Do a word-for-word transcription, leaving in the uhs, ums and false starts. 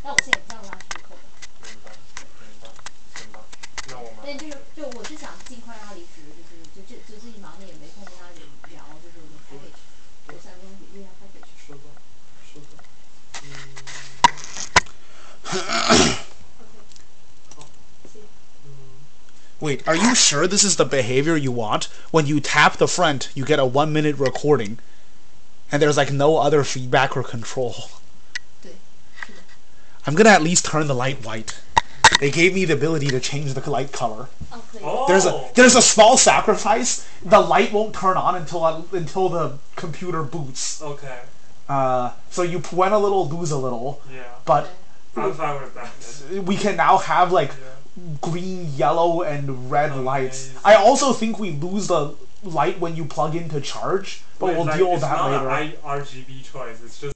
但我现在也不知道拉出口。 明白，明白，明白。那我们。 但就是就我是想尽快让他离职，就是就这就自己忙的也没空跟他聊，就是我们 package， 我三分钟比例下 package。 是的，是的。嗯。 Wait, are you sure this is the behavior you want? When you tap the front, you get a one minute recording, and there's like no other feedback or control. 对，是的。 I'm gonna at least turn the light white. They gave me the ability to change the light color. 哦，可以。 Oh. There's a there's a small sacrifice. The light won't turn on until until the computer boots. Okay. Uh, so you went a little, lose a little. Yeah. But I'm fine with that. we can now have like. Yeah. Green, yellow, and red Amazing. lights. I also think we lose the light when you plug in to charge, but Wait, we'll like, deal with it's that not later. an R G B choice. It's just